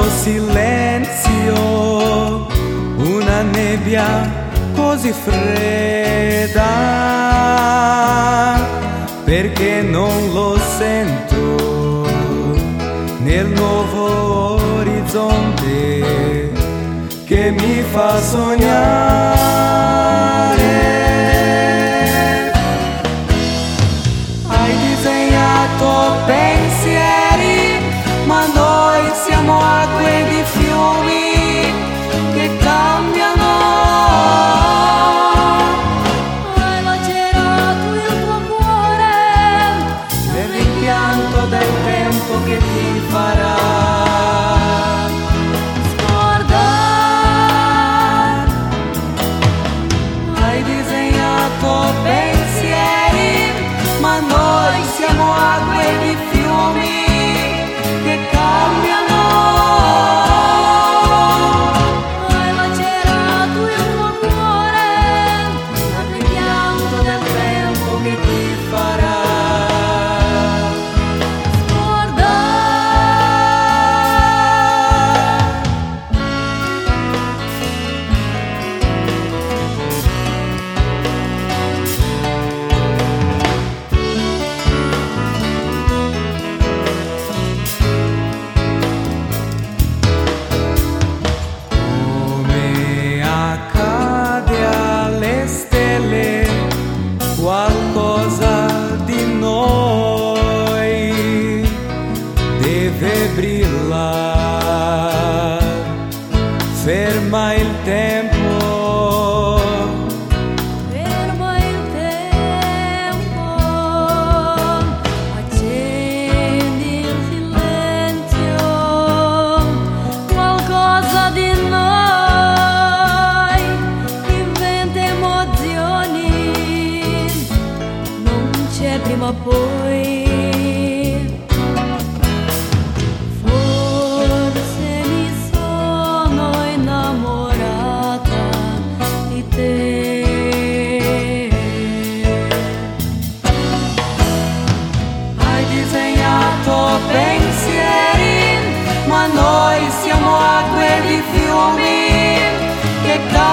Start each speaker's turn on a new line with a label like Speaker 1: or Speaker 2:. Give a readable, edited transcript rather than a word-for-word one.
Speaker 1: silenzio, una nebbia così fredda, perché non lo sento nel nuovo orizzonte che mi fa sognare. Hai disegnato pensieri, ma noi siamo acque di fiumi che cambiano.
Speaker 2: Hai lacerato il tuo cuore
Speaker 1: Nel rimpianto del tempo che ti farà
Speaker 2: scordare.
Speaker 1: Hai disegnato pensieri, ma noi siamo acque di fiumi che cambiano.
Speaker 2: Hai lacerato il tuo cuore
Speaker 1: Nel rimpianto del tempo che ti farà qualcosa di noi deve brillare, ferma il tempo,
Speaker 2: ferma il tempo, accendi il silenzio, qualcosa di noi inventa emozioni, non c'è prima o poi. Forse mi sono innamorata di te.
Speaker 1: hai disegnato pensieri, ma noi siamo acque di fiumi che